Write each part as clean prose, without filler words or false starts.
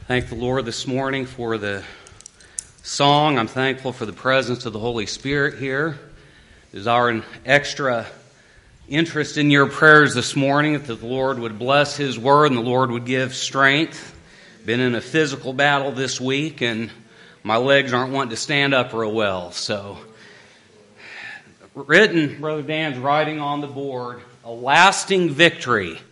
Thank the Lord this morning for the song. I'm thankful for the presence of the Holy Spirit here. There's our extra interest in your prayers this morning, that the Lord would bless His Word and the Lord would give strength. Been in a physical battle this week, and my legs aren't wanting to stand up real well. So, Brother Dan's writing on the board, a lasting victory.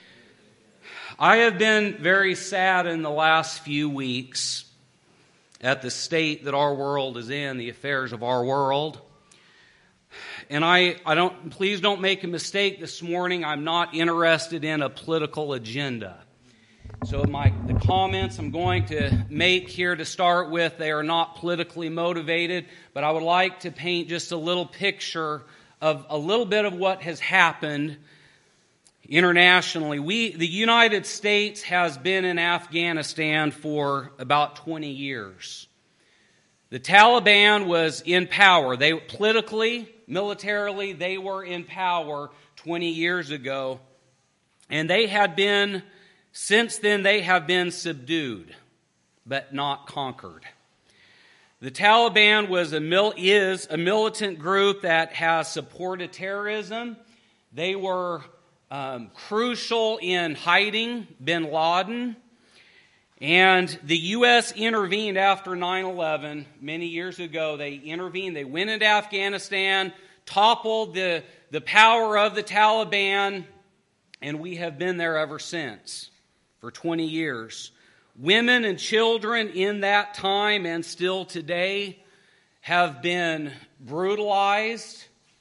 I have been very sad in the last few weeks at the state that our world is in, the affairs of our world. And please don't make a mistake this morning. I'm not interested in a political agenda. So the comments I'm going to make here to start with, they are not politically motivated, but I would like to paint just a little picture of a little bit of what has happened internationally. The United States has been in Afghanistan for about 20 years. The Taliban was in power. Politically, militarily, they were in power 20 years ago. And since then, they have been subdued, but not conquered. The Taliban is a militant group that has supported terrorism. They were crucial in hiding bin Laden. And the U.S. intervened after 9/11 many years ago. They intervened. They went into Afghanistan, toppled the power of the Taliban, and we have been there ever since for 20 years. Women and children in that time and still today have been brutalized.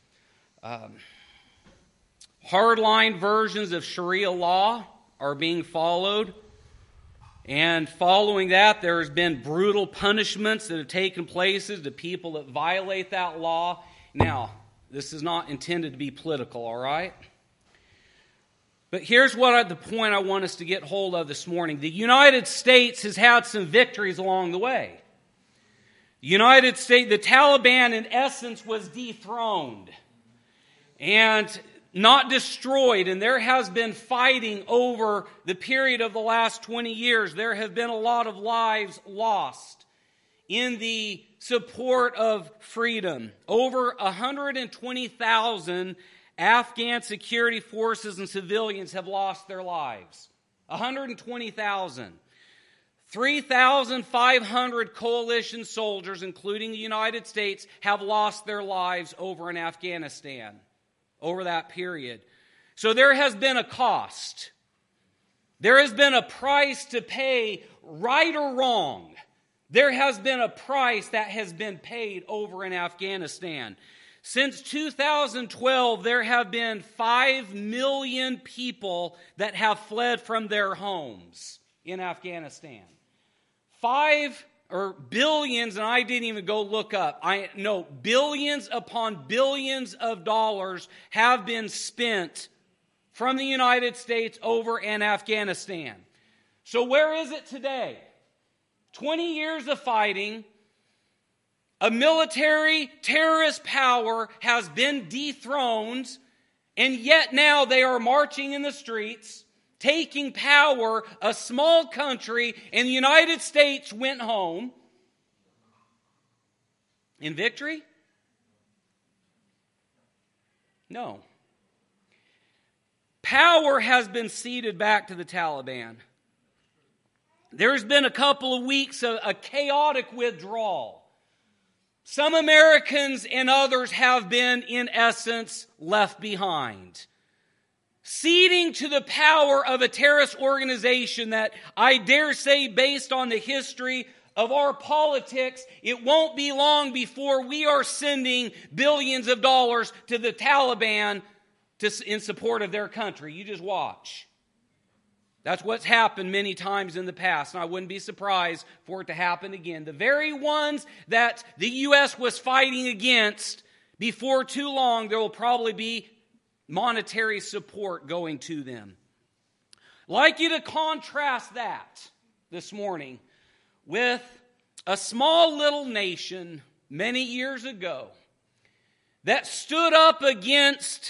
Hardline versions of Sharia law are being followed. And following that, there has been brutal punishments that have taken place to people that violate that law. Now, this is not intended to be political, all right? But here's the point I want us to get hold of this morning. The United States has had some victories along the way. The Taliban, in essence, was dethroned and not destroyed, and there has been fighting over the period of the last 20 years. There have been a lot of lives lost in the support of freedom. Over 120,000 Afghan security forces and civilians have lost their lives. 120,000. 3,500 coalition soldiers, including the United States, have lost their lives over in Afghanistan over that period. So there has been a cost. There has been a price to pay, right or wrong. There has been a price that has been paid over in Afghanistan. Since 2012, there have been 5 million people that have fled from their homes in Afghanistan. Billions, and I didn't even go look up. Billions upon billions of dollars have been spent from the United States over in Afghanistan. So where is it today? 20 years of fighting. A military terrorist power has been dethroned, and yet now they are marching in the streets, taking power. A small country in the United States went home in victory? No. Power has been ceded back to the Taliban. There's been a couple of weeks of a chaotic withdrawal. Some Americans and others have been, in essence, left behind. Ceding to the power of a terrorist organization that I dare say, based on the history of our politics, it won't be long before we are sending billions of dollars to the Taliban in support of their country. You just watch. That's what's happened many times in the past, and I wouldn't be surprised for it to happen again. The very ones that the U.S. was fighting against, before too long, there will probably be monetary support going to them. I'd like you to contrast that this morning with a small little nation many years ago that stood up against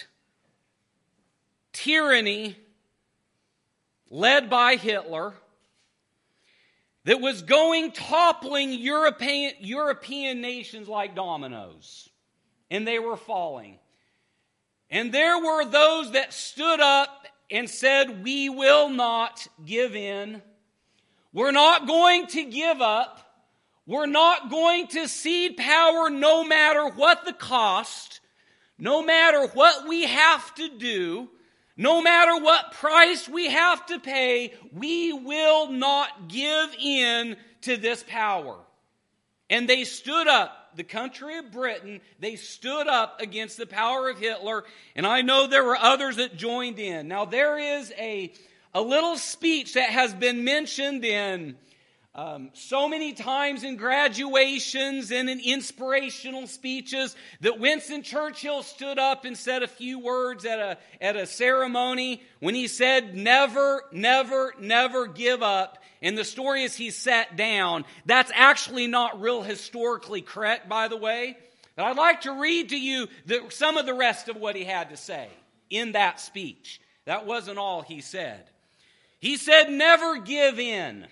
tyranny led by Hitler, that was toppling European nations like dominoes. And they were falling. And there were those that stood up and said, we will not give in. We're not going to give up. We're not going to cede power no matter what the cost, no matter what we have to do, no matter what price we have to pay. We will not give in to this power. And they stood up. The country of Britain, they stood up against the power of Hitler, and I know there were others that joined in. Now, there is a little speech that has been mentioned in so many times in graduations and in inspirational speeches that Winston Churchill stood up and said a few words at a ceremony when he said, never, never, never give up. And the story is he sat down. That's actually not real historically correct, by the way. But I'd like to read to you some of the rest of what he had to say in that speech. That wasn't all he said. He said, never give in.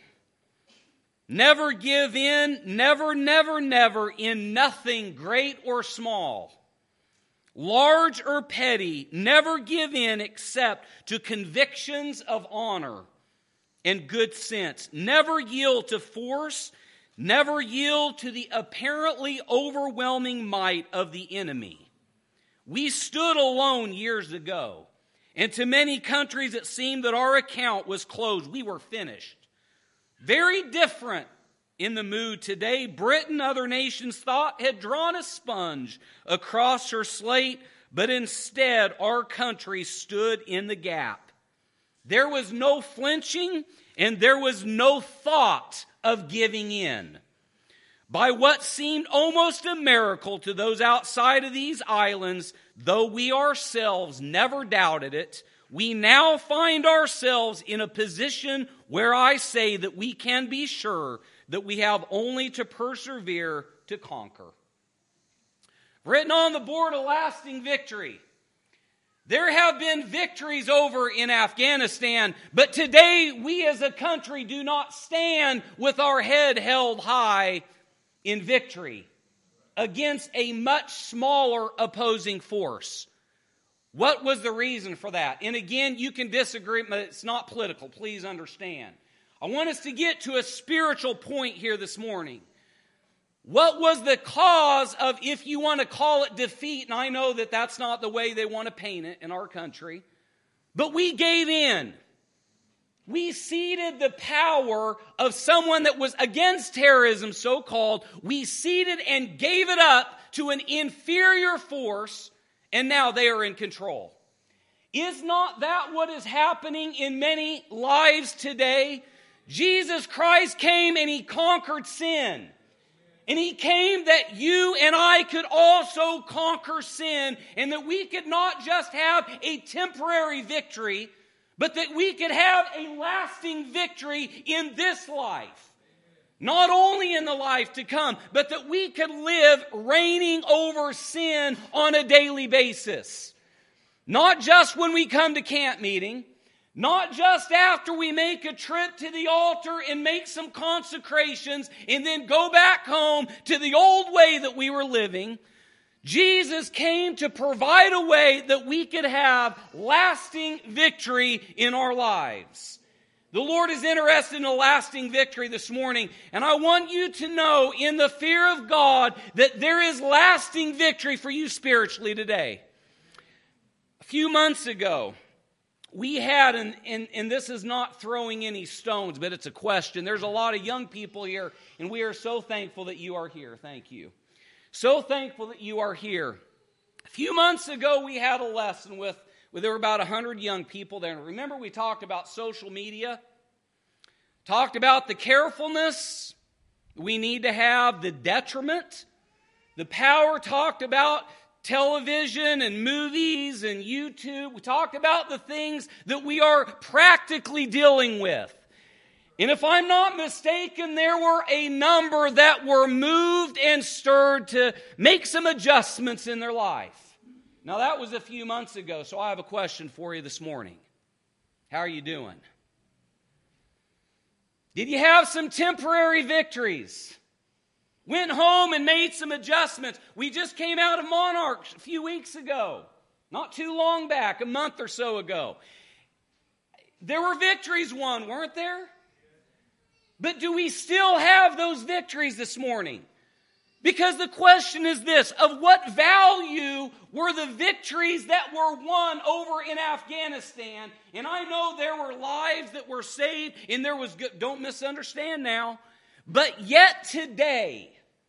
Never give in. Never, never, never in nothing great or small. Large or petty. Never give in except to convictions of honor and good sense. Never yield to force. Never yield to the apparently overwhelming might of the enemy. We stood alone years ago, and to many countries it seemed that our account was closed. We were finished. Very different in the mood today. Britain, other nations thought, had drawn a sponge across her slate, but instead our country stood in the gap. There was no flinching, and there was no thought of giving in. By what seemed almost a miracle to those outside of these islands, though we ourselves never doubted it, we now find ourselves in a position where I say that we can be sure that we have only to persevere to conquer. Written on the board, a lasting victory. There have been victories over in Afghanistan, but today we as a country do not stand with our head held high in victory against a much smaller opposing force. What was the reason for that? And again, you can disagree, but it's not political. Please understand. I want us to get to a spiritual point here this morning. What was the cause of, if you want to call it defeat, and I know that that's not the way they want to paint it in our country, but we gave in. We ceded the power of someone that was against terrorism, so-called. We ceded and gave it up to an inferior force, and now they are in control. Is not that what is happening in many lives today? Jesus Christ came and He conquered sin. And He came that you and I could also conquer sin, and that we could not just have a temporary victory, but that we could have a lasting victory in this life. Not only in the life to come, but that we could live reigning over sin on a daily basis. Not just when we come to camp meeting, not just after we make a trip to the altar and make some consecrations and then go back home to the old way that we were living. Jesus came to provide a way that we could have lasting victory in our lives. The Lord is interested in a lasting victory this morning, and I want you to know in the fear of God that there is lasting victory for you spiritually today. A few months ago, we had, and this is not throwing any stones, but it's a question. There's a lot of young people here, and we are so thankful that you are here. Thank you. So thankful that you are here. A few months ago, we had a lesson with there were about 100 young people there. Remember, we talked about social media, talked about the carefulness we need to have, the detriment, the power, talked about television and movies and YouTube. We talked about the things that we are practically dealing with. And if I'm not mistaken, there were a number that were moved and stirred to make some adjustments in their life. Now, that was a few months ago, so I have a question for you this morning. How are you doing? Did you have some temporary victories? Went home and made some adjustments. We just came out of Monarch a few weeks ago. Not too long back, a month or so ago. There were victories won, weren't there? But do we still have those victories this morning? Because the question is this: of what value were the victories that were won over in Afghanistan? And I know there were lives that were saved, and there was good, don't misunderstand now. But yet today,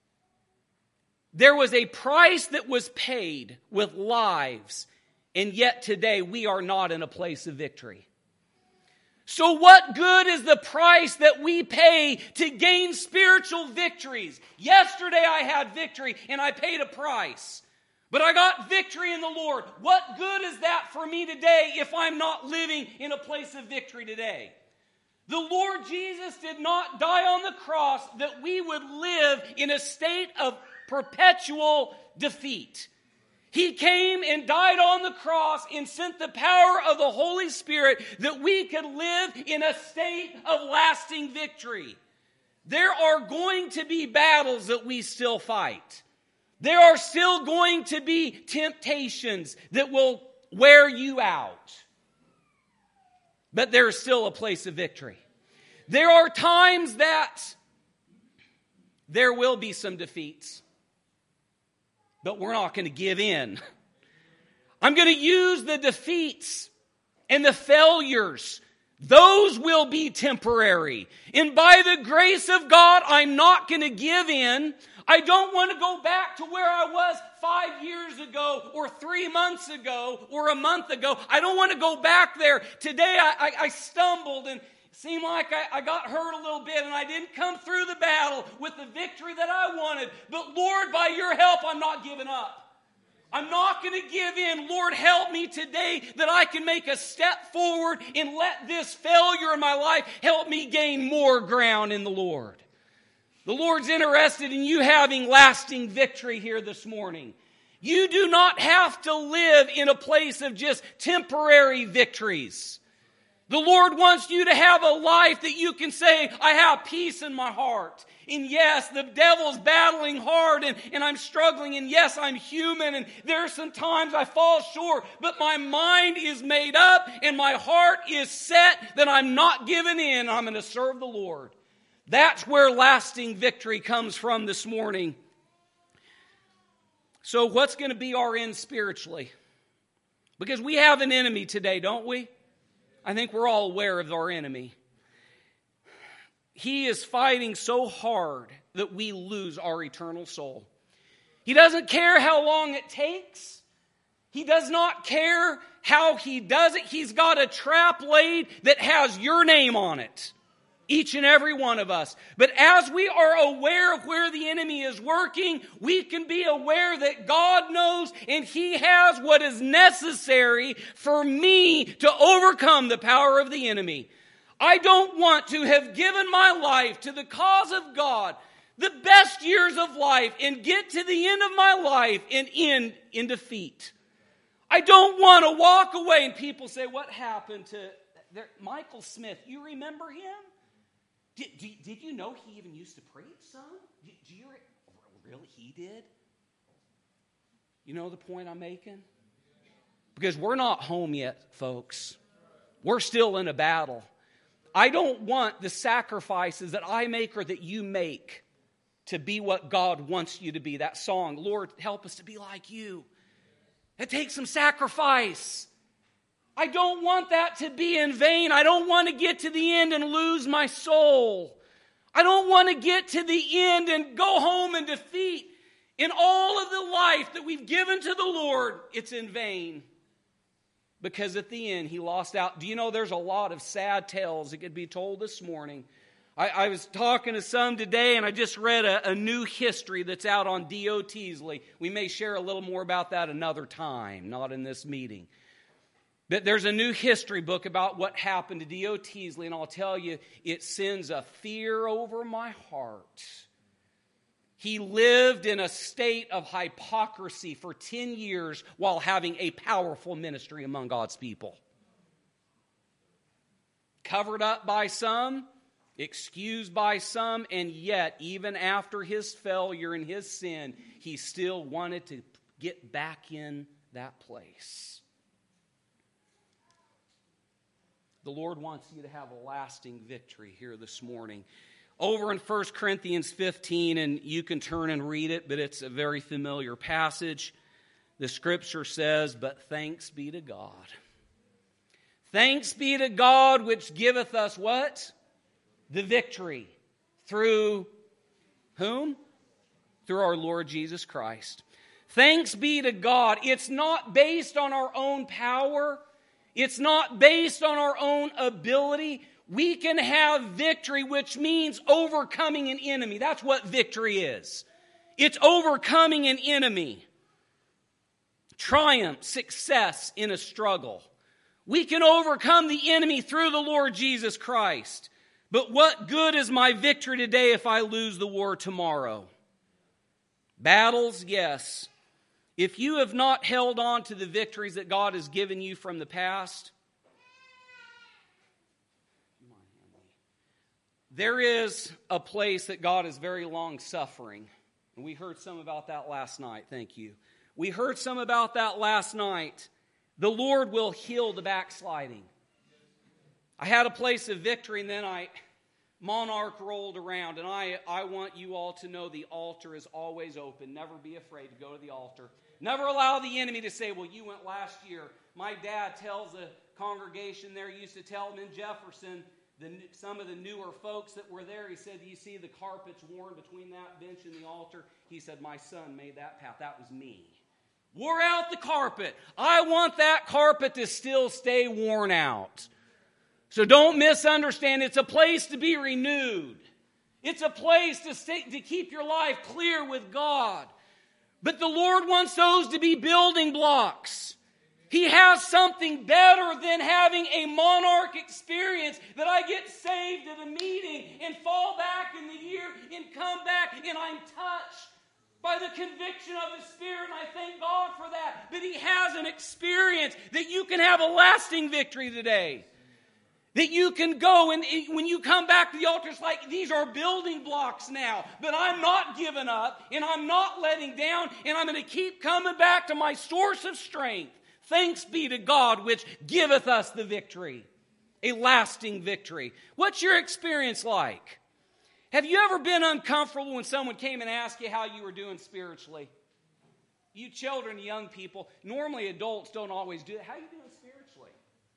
there was a price that was paid with lives, and yet today we are not in a place of victory. So what good is the price that we pay to gain spiritual victories? Yesterday I had victory and I paid a price. But I got victory in the Lord. What good is that for me today if I'm not living in a place of victory today? The Lord Jesus did not die on the cross that we would live in a state of perpetual defeat. He came and died on the cross and sent the power of the Holy Spirit that we could live in a state of lasting victory. There are going to be battles that we still fight. There are still going to be temptations that will wear you out. But there is still a place of victory. There are times that there will be some defeats. But we're not going to give in. I'm going to use the defeats and the failures. Those will be temporary. And by the grace of God, I'm not going to give in. I don't want to go back to where I was 5 years ago or 3 months ago or a month ago. I don't want to go back there. Today I stumbled and seemed like I got hurt a little bit and I didn't come through the battle with the victory that I wanted. But Lord, by your help, I'm not giving up. I'm not going to give in. Lord, help me today that I can make a step forward and let this failure in my life help me gain more ground in the Lord. The Lord's interested in you having lasting victory here this morning. You do not have to live in a place of just temporary victories. The Lord wants you to have a life that you can say, I have peace in my heart. And yes, the devil's battling hard and I'm struggling. And yes, I'm human. And there are some times I fall short. But my mind is made up and my heart is set that I'm not giving in. I'm going to serve the Lord. That's where lasting victory comes from this morning. So what's going to be our end spiritually? Because we have an enemy today, don't we? I think we're all aware of our enemy. He is fighting so hard that we lose our eternal soul. He doesn't care how long it takes. He does not care how he does it. He's got a trap laid that has your name on it. Each and every one of us. But as we are aware of where the enemy is working, we can be aware that God knows and He has what is necessary for me to overcome the power of the enemy. I don't want to have given my life to the cause of God, the best years of life, and get to the end of my life and end in defeat. I don't want to walk away and people say, what happened to Michael Smith? You remember him? Did you know he even used to preach, son? Really, he did? You know the point I'm making? Because we're not home yet, folks. We're still in a battle. I don't want the sacrifices that I make or that you make to be what God wants you to be. That song, Lord, help us to be like you. It takes some sacrifice. I don't want that to be in vain. I don't want to get to the end and lose my soul. I don't want to get to the end and go home in defeat. In all of the life that we've given to the Lord, it's in vain. Because at the end, He lost out. Do you know there's a lot of sad tales that could be told this morning? I was talking to some today, and I just read a new history that's out on D.O. Teasley. We may share a little more about that another time, not in this meeting. But there's a new history book about what happened to D.O. Teasley, and I'll tell you, it sends a fear over my heart. He lived in a state of hypocrisy for 10 years while having a powerful ministry among God's people. Covered up by some, excused by some, and yet, even after his failure and his sin, he still wanted to get back in that place. The Lord wants you to have a lasting victory here this morning. Over in 1 Corinthians 15, and you can turn and read it, but it's a very familiar passage. The Scripture says, "But thanks be to God. Thanks be to God which giveth us" what? The victory. Through whom? Through our Lord Jesus Christ. Thanks be to God. It's not based on our own power. It's not based on our own ability. We can have victory, which means overcoming an enemy. That's what victory is. It's overcoming an enemy. Triumph, success in a struggle. We can overcome the enemy through the Lord Jesus Christ. But what good is my victory today if I lose the war tomorrow? Battles, yes. If you have not held on to the victories that God has given you from the past, there is a place that God is very long-suffering. And we heard some about that last night. Thank you. We heard some about that last night. The Lord will heal the backsliding. I had a place of victory, and then Monarch rolled around. And I want you all to know the altar is always open. Never be afraid to go to the altar. Never allow the enemy to say, "Well, you went last year." My dad tells a congregation there, used to tell them in Jefferson, some of the newer folks that were there, he said, "You see the carpets worn between that bench and the altar?" He said, "My son made that path. That was me. Wore out the carpet. I want that carpet to still stay worn out." So don't misunderstand. It's a place to be renewed. It's a place to keep your life clear with God. But the Lord wants those to be building blocks. He has something better than having a Monarch experience that I get saved at a meeting and fall back in the year and come back and I'm touched by the conviction of His Spirit, and I thank God for that. But He has an experience that you can have a lasting victory today. That you can go and when you come back to the altar, it's like these are building blocks now. But I'm not giving up and I'm not letting down and I'm going to keep coming back to my source of strength. Thanks be to God which giveth us the victory. A lasting victory. What's your experience like? Have you ever been uncomfortable when someone came and asked you how you were doing spiritually? You children, young people, normally adults don't always do that. How are you doing spiritually?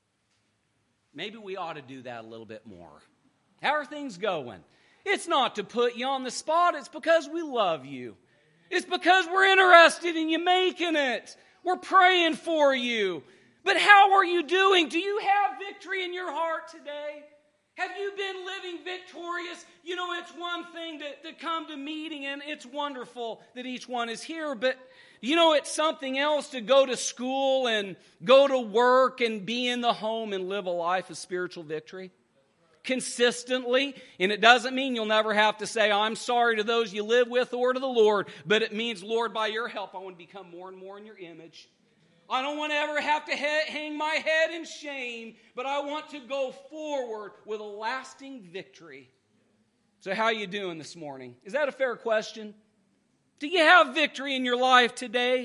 Maybe we ought to do that a little bit more. How are things going? It's not to put you on the spot. It's because we love you. It's because we're interested in you making it. We're praying for you. But how are you doing? Do you have victory in your heart today? Have you been living victorious? You know, it's one thing to come to meeting, and it's wonderful that each one is here, but you know, it's something else to go to school and go to work and be in the home and live a life of spiritual victory consistently. And it doesn't mean you'll never have to say, "I'm sorry" to those you live with or to the Lord, but it means, "Lord, by your help, I want to become more and more in your image. I don't want to ever have to hang my head in shame, but I want to go forward with a lasting victory." So how are you doing this morning? Is that a fair question? Do you have victory in your life today?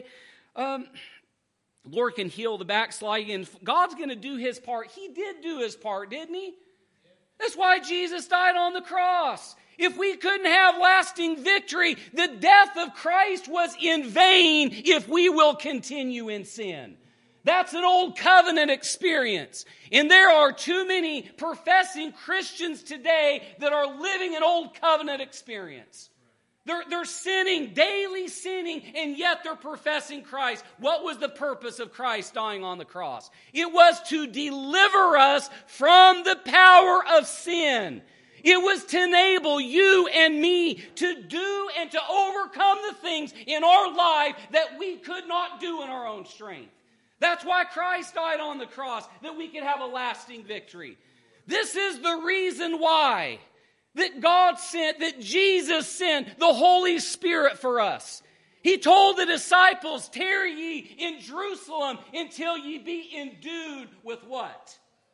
Lord can heal the backsliding, and God's going to do His part. He did do His part, didn't He? That's why Jesus died on the cross. If we couldn't have lasting victory, the death of Christ was in vain if we will continue in sin. That's an old covenant experience. And there are too many professing Christians today that are living an old covenant experience. They're sinning, daily sinning, and yet they're professing Christ. What was the purpose of Christ dying on the cross? It was to deliver us from the power of sin. It was to enable you and me to do and to overcome the things in our life that we could not do in our own strength. That's why Christ died on the cross, that we could have a lasting victory. This is the reason why that God sent, that Jesus sent the Holy Spirit for us. He told the disciples, "Tarry ye in Jerusalem until ye be endued with" what?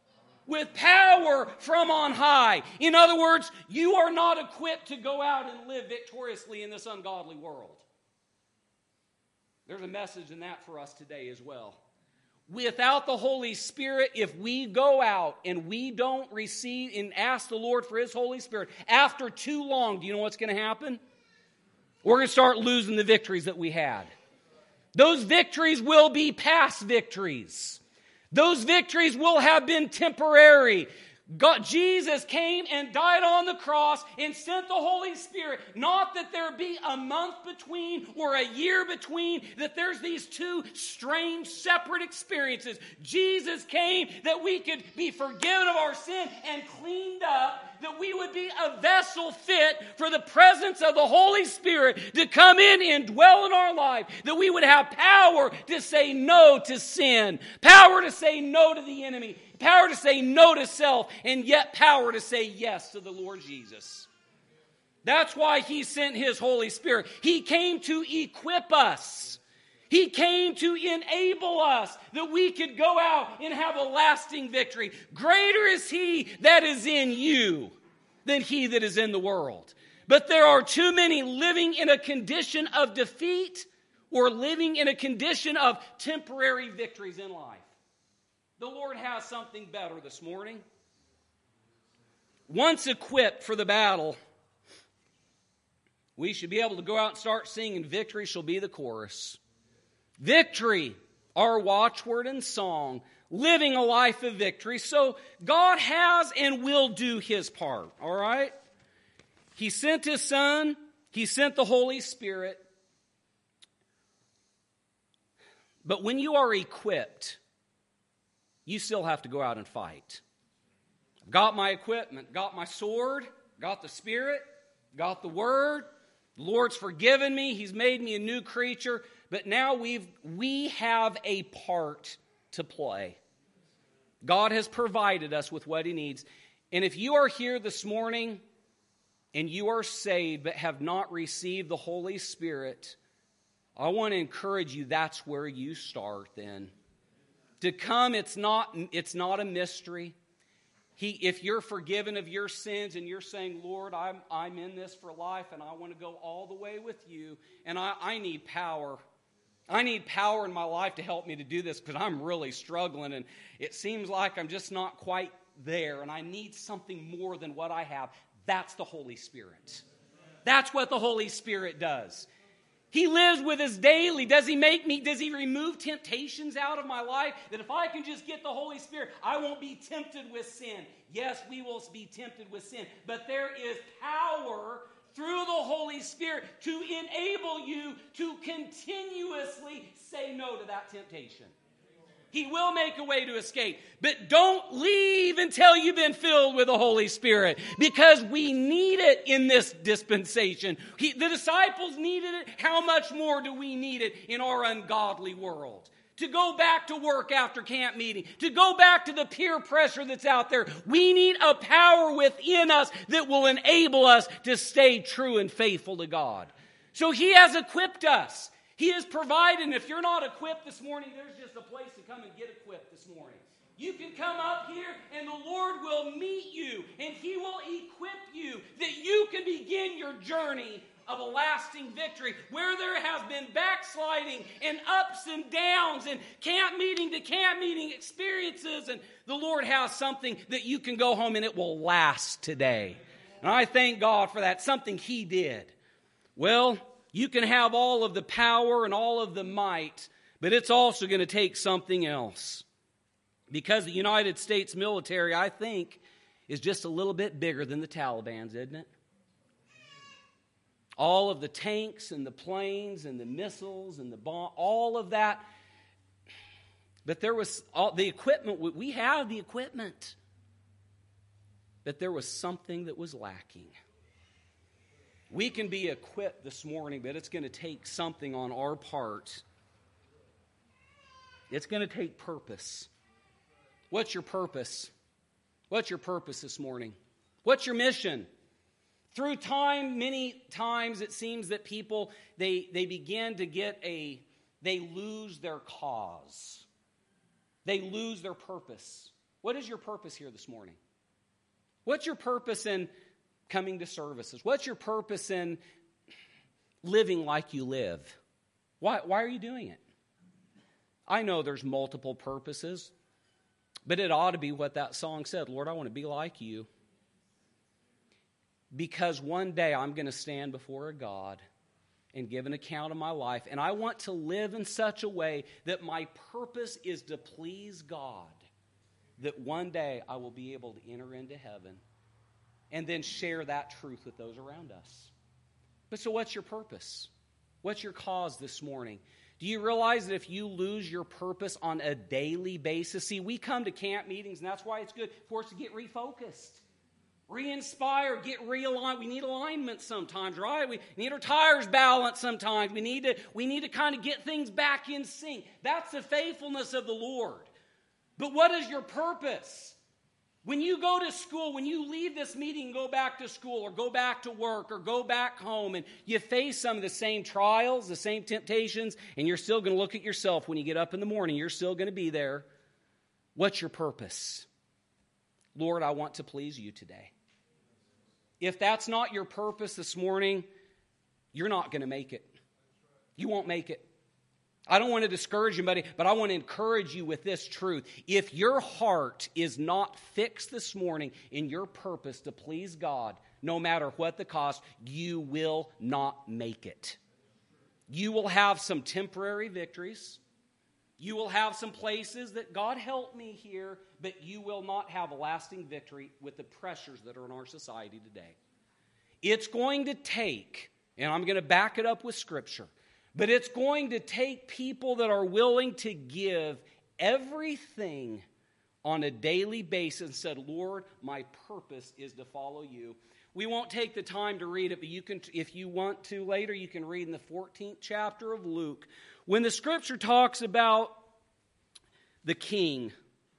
with power from on high. In other words, you are not equipped to go out and live victoriously in this ungodly world. There's a message in that for us today as well. Without the Holy Spirit, if we go out and we don't receive and ask the Lord for His Holy Spirit, after too long, do you know what's going to happen? We're going to start losing the victories that we had. Those victories will be past victories. Those victories will have been temporary. Jesus came and died on the cross and sent the Holy Spirit. Not that there be a month between or a year between, that there's these two strange, separate experiences. Jesus came that we could be forgiven of our sin and cleaned up, that we would be a vessel fit for the presence of the Holy Spirit to come in and dwell in our life, that we would have power to say no to sin, power to say no to the enemy, power to say no to self, and yet power to say yes to the Lord Jesus. That's why He sent His Holy Spirit. He came to equip us. He came to enable us that we could go out and have a lasting victory. Greater is He that is in you than he that is in the world. But there are too many living in a condition of defeat or living in a condition of temporary victories in life. The Lord has something better this morning. Once equipped for the battle, we should be able to go out and start singing, "Victory shall be the chorus." Victory, our watchword and song, living a life of victory. So God has and will do His part, all right? He sent His Son. He sent the Holy Spirit. But when you are equipped, you still have to go out and fight. I've got my equipment, got my sword, got the Spirit, got the Word. The Lord's forgiven me. He's made me a new creature. But now we have a part to play. God has provided us with what He needs. And if you are here this morning and you are saved but have not received the Holy Spirit, I want to encourage you, that's where you start then. To come, it's not a mystery. If you're forgiven of your sins and you're saying, "Lord, I'm in this for life and I want to go all the way with you, and I need power. I need power in my life to help me to do this because I'm really struggling and it seems like I'm just not quite there and I need something more than what I have." That's the Holy Spirit. That's what the Holy Spirit does. He lives with us daily. Does He remove temptations out of my life? That if I can just get the Holy Spirit, I won't be tempted with sin. Yes, we will be tempted with sin. But there is power through the Holy Spirit to enable you to continuously say no to that temptation. He will make a way to escape. But don't leave until you've been filled with the Holy Spirit, because we need it in this dispensation. The disciples needed it. How much more do we need it in our ungodly world? To go back to work after camp meeting, to go back to the peer pressure that's out there. We need a power within us that will enable us to stay true and faithful to God. So He has equipped us. He has provided. And if you're not equipped this morning, there's just a place to come and get equipped this morning. You can come up here and the Lord will meet you and He will equip you that you can begin your journey of a lasting victory where there has been backsliding and ups and downs and camp meeting to camp meeting experiences, and the Lord has something that you can go home and it will last today. And I thank God for that, something He did. Well, you can have all of the power and all of the might, but it's also going to take something else. Because the United States military, I think, is just a little bit bigger than the Taliban's, isn't it? All of the tanks and the planes and the missiles and the bomb, all of that. But there was all the equipment. We have the equipment. But there was something that was lacking. We can be equipped this morning, but it's going to take something on our part. It's going to take purpose. What's your purpose? What's your purpose this morning? What's your mission? Through time, many times it seems that people, they begin to they lose their cause. They lose their purpose. What is your purpose here this morning? What's your purpose in coming to services? What's your purpose in living like you live? Why are you doing it? I know there's multiple purposes, but it ought to be what that song said. Lord, I want to be like you. Because one day I'm going to stand before a God and give an account of my life. And I want to live in such a way that my purpose is to please God. That one day I will be able to enter into heaven and then share that truth with those around us. But so what's your purpose? What's your cause this morning? Do you realize that if you lose your purpose on a daily basis, see, we come to camp meetings, and that's why it's good for us to get refocused, re-inspired, get realigned. We need alignment sometimes, right? We need our tires balanced sometimes. We need to kind of get things back in sync. That's the faithfulness of the Lord. But what is your purpose? When you go to school, when you leave this meeting and go back to school or go back to work or go back home and you face some of the same trials, the same temptations, and you're still going to look at yourself when you get up in the morning, you're still going to be there. What's your purpose? Lord, I want to please you today. If that's not your purpose this morning, you're not going to make it. You won't make it. I don't want to discourage anybody, but I want to encourage you with this truth. If your heart is not fixed this morning in your purpose to please God, no matter what the cost, you will not make it. You will have some temporary victories. You will have some places that God help me here, but you will not have a lasting victory with the pressures that are in our society today. It's going to take, and I'm going to back it up with Scripture, but it's going to take people that are willing to give everything on a daily basis and said, Lord, my purpose is to follow you. We won't take the time to read it, but you can, if you want to later, you can read in the 14th chapter of Luke. When the Scripture talks about the king,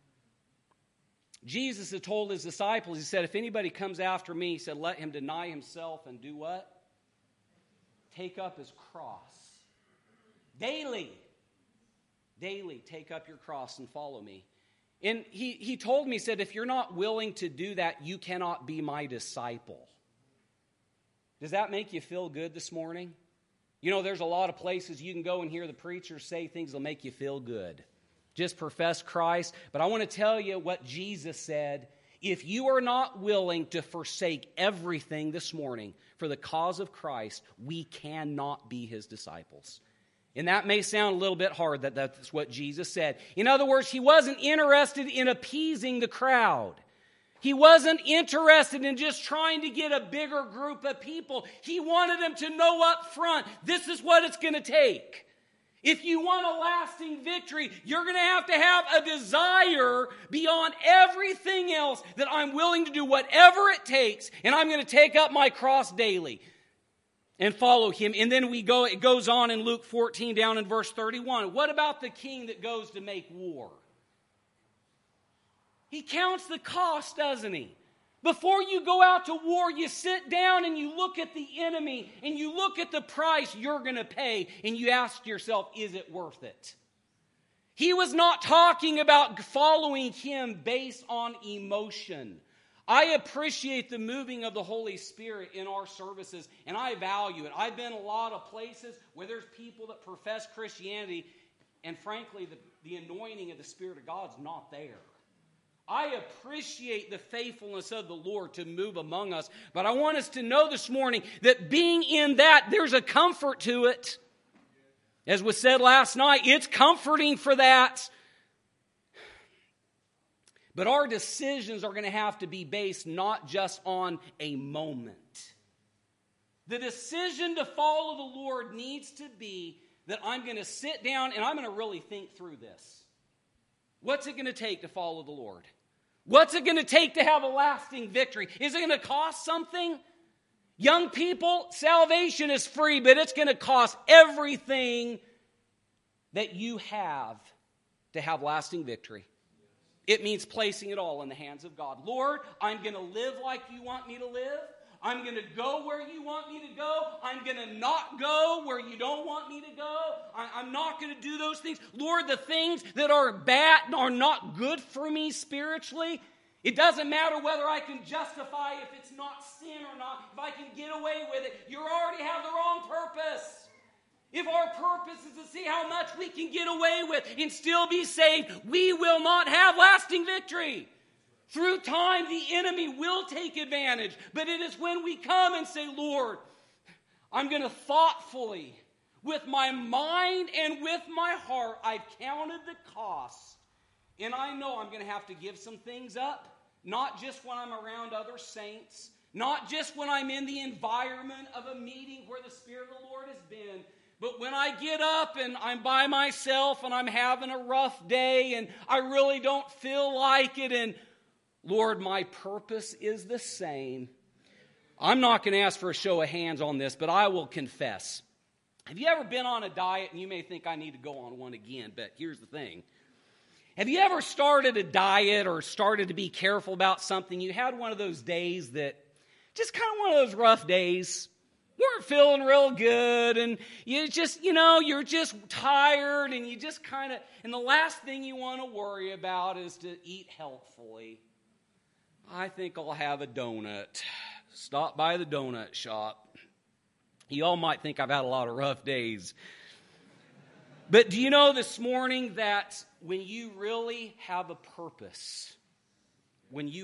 Jesus had told his disciples, he said, if anybody comes after me, he said, let him deny himself and do what? Take up his cross. Daily take up your cross and follow me. And he told me, he said, if you're not willing to do that, you cannot be my disciple. Does that make you feel good this morning? You know, there's a lot of places you can go and hear the preacher say things that'll make you feel good. Just profess Christ. But I want to tell you what Jesus said. If you are not willing to forsake everything this morning for the cause of Christ, we cannot be his disciples. And that may sound a little bit hard, that's what Jesus said. In other words, he wasn't interested in appeasing the crowd. He wasn't interested in just trying to get a bigger group of people. He wanted them to know up front, this is what it's going to take. If you want a lasting victory, you're going to have a desire beyond everything else that I'm willing to do whatever it takes, and I'm going to take up my cross daily and follow him. And then it goes on in Luke 14 down in verse 31. What about the king that goes to make war? He counts the cost, doesn't he? Before you go out to war, you sit down and you look at the enemy and you look at the price you're going to pay and you ask yourself, is it worth it? He was not talking about following him based on emotion. I appreciate the moving of the Holy Spirit in our services, and I value it. I've been a lot of places where there's people that profess Christianity, and frankly, the anointing of the Spirit of God's not there. I appreciate the faithfulness of the Lord to move among us, but I want us to know this morning that being in that, there's a comfort to it. As was said last night, it's comforting for that. But our decisions are going to have to be based not just on a moment. The decision to follow the Lord needs to be that I'm going to sit down and I'm going to really think through this. What's it going to take to follow the Lord? What's it going to take to have a lasting victory? Is it going to cost something? Young people, salvation is free, but it's going to cost everything that you have to have lasting victory. It means placing it all in the hands of God. Lord, I'm going to live like you want me to live. I'm going to go where you want me to go. I'm going to not go where you don't want me to go. I'm not going to do those things. Lord, the things that are bad are not good for me spiritually. It doesn't matter whether I can justify if it's not sin or not, if I can get away with it. You already have the wrong purpose. If our purpose is to see how much we can get away with and still be saved, we will not have lasting victory. Through time, the enemy will take advantage. But it is when we come and say, Lord, I'm going to thoughtfully, with my mind and with my heart, I've counted the cost. And I know I'm going to have to give some things up. Not just when I'm around other saints. Not just when I'm in the environment of a meeting where the Spirit of the Lord has been. But when I get up and I'm by myself and I'm having a rough day and I really don't feel like it, and Lord, my purpose is the same. I'm not going to ask for a show of hands on this, but I will confess. Have you ever been on a diet? And you may think I need to go on one again, but here's the thing. Have you ever started a diet or started to be careful about something? You had one of those days that, just kind of one of those rough days, weren't feeling real good, and you just, you're just tired, and you just kind of, and the last thing you want to worry about is to eat healthfully. I think I'll have a donut. Stop by the donut shop. You all might think I've had a lot of rough days. But do you know this morning that when you really have a purpose, when you're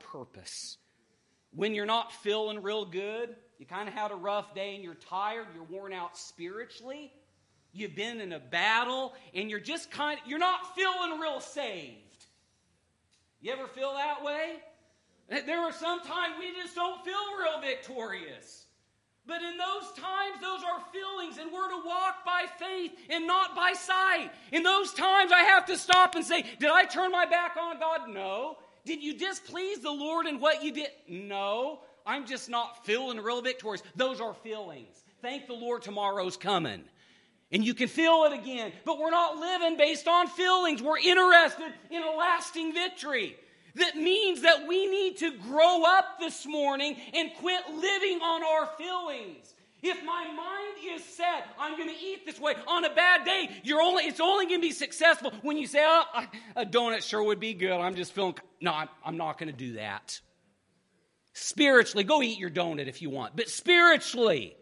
not feeling real good, you kind of had a rough day and you're tired, you're worn out spiritually, you've been in a battle, and you're not feeling real saved. You ever feel that way? There are some times we just don't feel real victorious. But in those times, those are feelings, and we're to walk by faith and not by sight. In those times, I have to stop and say, did I turn my back on God? No. Did you displease the Lord in what you did? No. I'm just not feeling real victorious. Those are feelings. Thank the Lord, tomorrow's coming. And you can feel it again. But we're not living based on feelings. We're interested in a lasting victory. That means that we need to grow up this morning and quit living on our feelings. If my mind is set, I'm going to eat this way. On a bad day, it's only going to be successful when you say, a donut sure would be good. I'm just feeling, no, I'm not going to do that. Spiritually, go eat your donut if you want. But spiritually,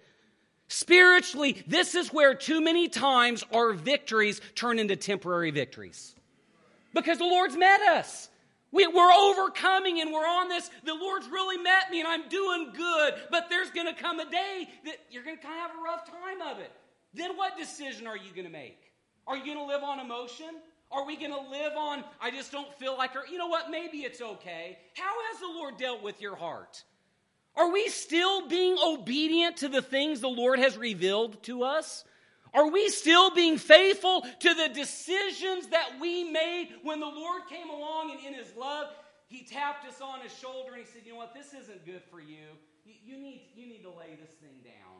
this is where too many times our victories turn into temporary victories. Because the Lord's met us. We're overcoming and we're on this. The Lord's really met me and I'm doing good. But there's going to come a day that you're going to kind of have a rough time of it. Then what decision are you going to make? Are you going to live on emotion? Are we going to live on, I just don't feel like her? You know what? Maybe it's okay. How has the Lord dealt with your heart? Are we still being obedient to the things the Lord has revealed to us? Are we still being faithful to the decisions that we made when the Lord came along and in His love, He tapped us on His shoulder and He said, you know what, this isn't good for you. You need to lay this thing down.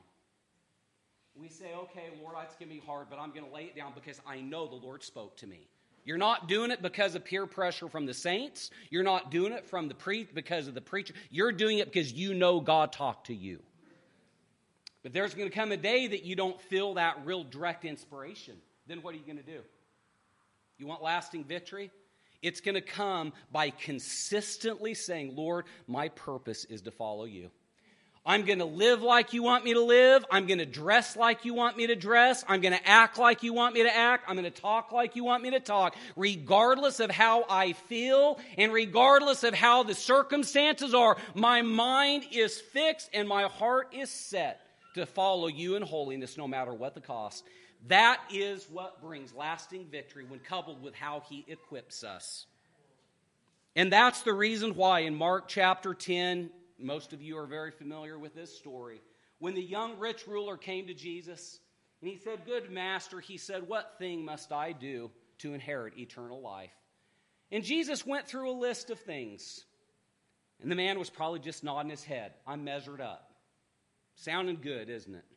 We say, okay, Lord, it's going to be hard, but I'm going to lay it down because I know the Lord spoke to me. You're not doing it because of peer pressure from the saints. You're not doing it because of the preacher. You're doing it because you know God talked to you. But there's going to come a day that you don't feel that real direct inspiration. Then what are you going to do? You want lasting victory? It's going to come by consistently saying, Lord, my purpose is to follow you. I'm going to live like you want me to live. I'm going to dress like you want me to dress. I'm going to act like you want me to act. I'm going to talk like you want me to talk, regardless of how I feel and regardless of how the circumstances are. My mind is fixed and my heart is set to follow you in holiness no matter what the cost. That is what brings lasting victory when coupled with how He equips us. And that's the reason why in Mark chapter 10, most of you are very familiar with this story. When the young rich ruler came to Jesus and he said, good master, he said, what thing must I do to inherit eternal life? And Jesus went through a list of things. And the man was probably just nodding his head. I'm measured up. Sounding good, isn't it?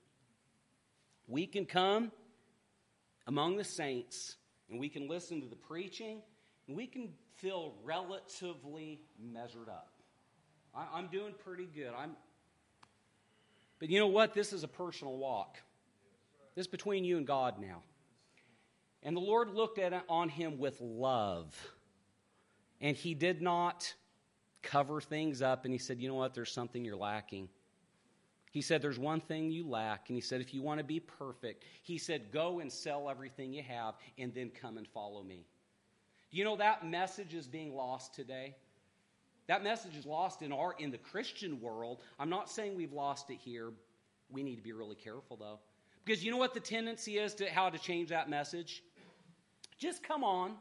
We can come among the saints and we can listen to the preaching and we can feel relatively measured up. I'm doing pretty good. But you know what? This is a personal walk. This is between you and God now. And the Lord looked on him with love. And he did not cover things up. And he said, you know what? There's something you're lacking. He said, there's one thing you lack. And he said, if you want to be perfect, he said, go and sell everything you have and then come and follow me. You know, that message is being lost today. That message is lost in the Christian world. I'm not saying we've lost it here. We need to be really careful, though. Because you know what the tendency is to how to change that message? Just come on.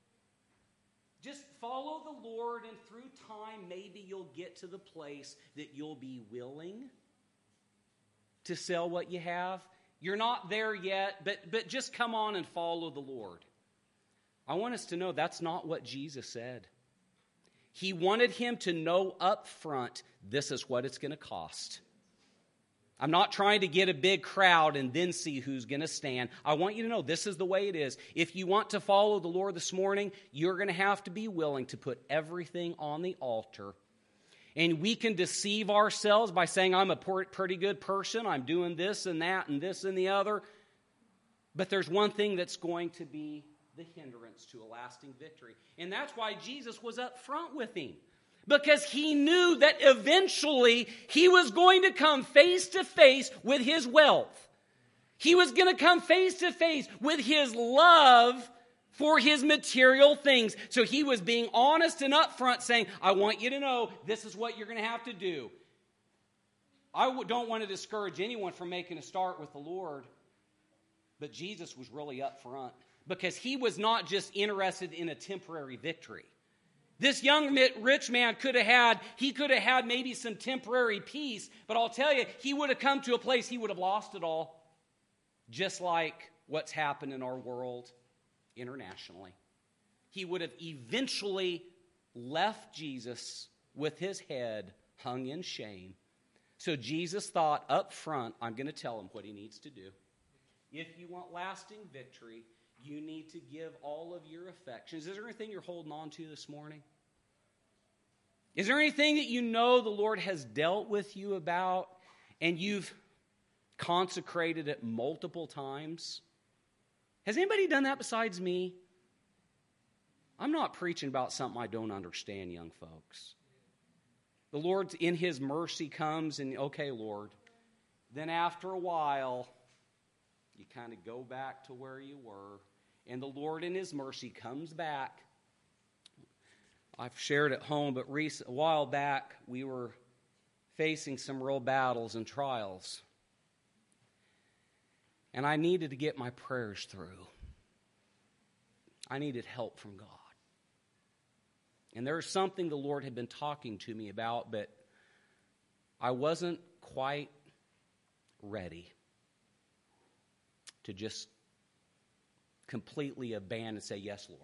Just follow the Lord, and through time, maybe you'll get to the place that you'll be willing to sell what you have. You're not there yet, but just come on and follow the Lord. I want us to know that's not what Jesus said. He wanted him to know up front, this is what it's going to cost. I'm not trying to get a big crowd and then see who's going to stand. I want you to know this is the way it is. If you want to follow the Lord this morning, you're going to have to be willing to put everything on the altar. And we can deceive ourselves by saying, I'm a pretty good person. I'm doing this and that and this and the other. But there's one thing that's going to be the hindrance to a lasting victory. And that's why Jesus was up front with him. Because he knew that eventually he was going to come face to face with his wealth. He was going to come face to face with his love for his material things. So he was being honest and upfront, saying, I want you to know this is what you're going to have to do. I don't want to discourage anyone from making a start with the Lord. But Jesus was really upfront. Because he was not just interested in a temporary victory. This young rich man could have had maybe some temporary peace, but I'll tell you, he would have come to a place he would have lost it all, just like what's happened in our world internationally. He would have eventually left Jesus with his head hung in shame. So Jesus thought up front, I'm going to tell him what he needs to do. If you want lasting victory, you need to give all of your affections. Is there anything you're holding on to this morning? Is there anything that you know the Lord has dealt with you about and you've consecrated it multiple times? Has anybody done that besides me? I'm not preaching about something I don't understand, young folks. The Lord in his mercy comes and, okay, Lord. Then after a while, you kind of go back to where you were. And the Lord in his mercy comes back. I've shared at home, but a while back, we were facing some real battles and trials. And I needed to get my prayers through. I needed help from God. And there was something the Lord had been talking to me about, but I wasn't quite ready to just completely abandon and say, yes, Lord.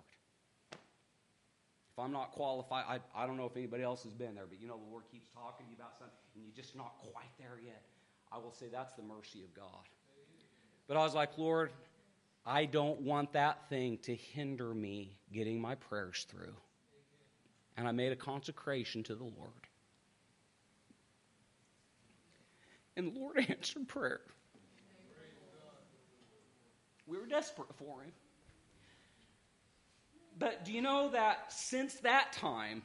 If I'm not qualified, I don't know if anybody else has been there, but you know the Lord keeps talking to you about something and you're just not quite there yet. I will say that's the mercy of God. But I was like, Lord, I don't want that thing to hinder me getting my prayers through. And I made a consecration to the Lord. And the Lord answered prayer. We were desperate for him. But do you know that since that time,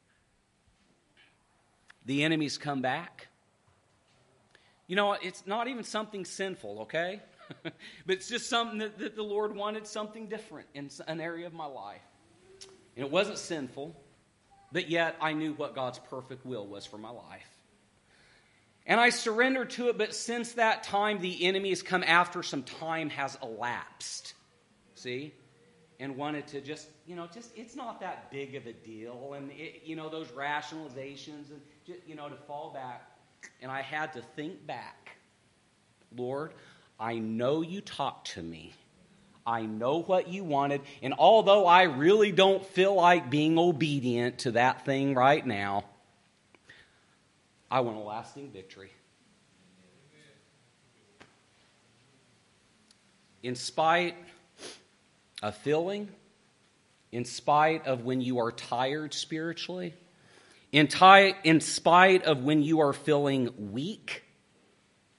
the enemy's come back? You know, it's not even something sinful, okay? But it's just something that the Lord wanted something different in an area of my life. And it wasn't sinful, but yet I knew what God's perfect will was for my life. And I surrendered to it, but since that time, the enemy has come after some time has elapsed. See? And wanted to just it's not that big of a deal. And, those rationalizations and, to fall back. And I had to think back. Lord, I know you talked to me. I know what you wanted. And although I really don't feel like being obedient to that thing right now, I want a lasting victory. In spite of feeling, in spite of when you are tired spiritually, in spite of when you are feeling weak,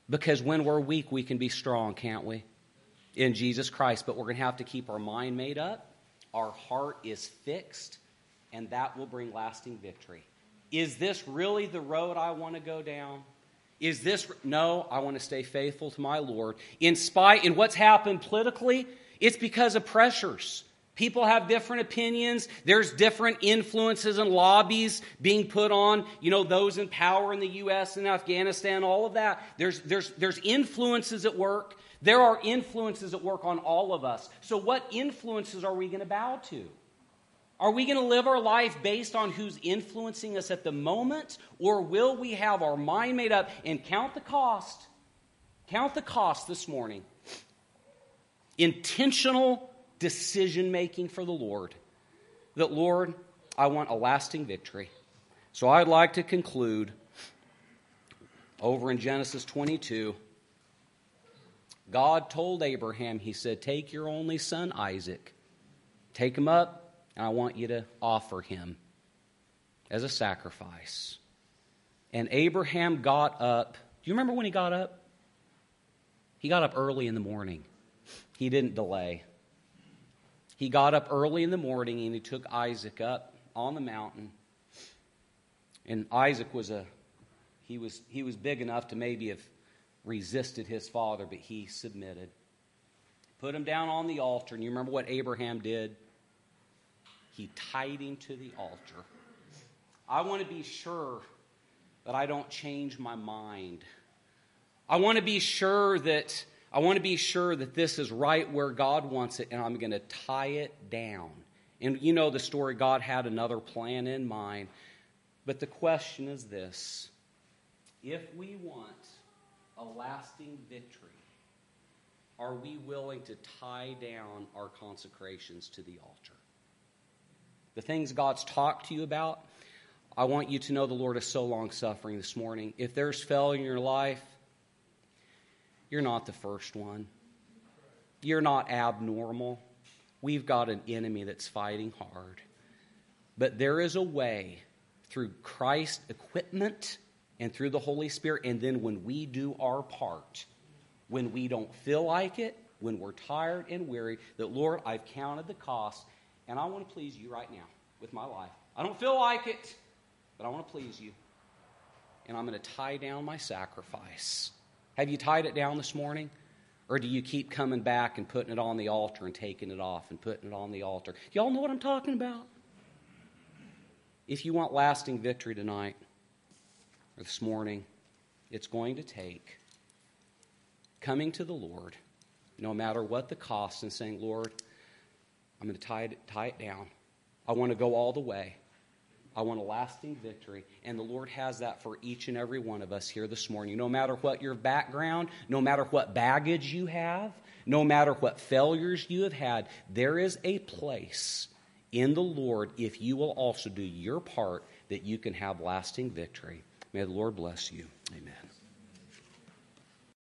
Because when we're weak, we can be strong, can't we? In Jesus Christ. But we're going to have to keep our mind made up. Our heart is fixed. And that will bring lasting victory. Is this really the road I want to go down? No, I want to stay faithful to my Lord. In what's happened politically, it's because of pressures. People have different opinions. There's different influences and lobbies being put on, those in power in the U.S. and Afghanistan, all of that. There's influences at work. There are influences at work on all of us. So what influences are we going to bow to? Are we going to live our life based on who's influencing us at the moment? Or will we have our mind made up and count the cost? Count the cost this morning. Intentional decision-making for the Lord. That, Lord, I want a lasting victory. So I'd like to conclude over in Genesis 22. God told Abraham, he said, take your only son Isaac. Take him up, and I want you to offer him as a sacrifice. And Abraham got up. Do you remember when he got up? He got up early in the morning. He didn't delay. He got up early in the morning and he took Isaac up on the mountain. And Isaac was big enough to maybe have resisted his father, but he submitted. Put him down on the altar. And you remember what Abraham did? He tied him to the altar. I want to be sure that I don't change my mind. I want to be sure that this is right where God wants it, and I'm going to tie it down. And you know the story, God had another plan in mind. But the question is this: if we want a lasting victory, are we willing to tie down our consecrations to the altar? The things God's talked to you about, I want you to know the Lord is so long-suffering this morning. If there's failure in your life, you're not the first one. You're not abnormal. We've got an enemy that's fighting hard. But there is a way through Christ's equipment and through the Holy Spirit, and then when we do our part, when we don't feel like it, when we're tired and weary, that, Lord, I've counted the cost, and I want to please you right now with my life. I don't feel like it, but I want to please you. And I'm going to tie down my sacrifice. Have you tied it down this morning? Or do you keep coming back and putting it on the altar and taking it off and putting it on the altar? Do y'all know what I'm talking about? If you want lasting victory tonight or this morning, it's going to take coming to the Lord, no matter what the cost, and saying, Lord, I'm going to tie it down. I want to go all the way. I want a lasting victory. And the Lord has that for each and every one of us here this morning. No matter what your background, no matter what baggage you have, no matter what failures you have had, there is a place in the Lord, if you will also do your part, that you can have lasting victory. May the Lord bless you. Amen.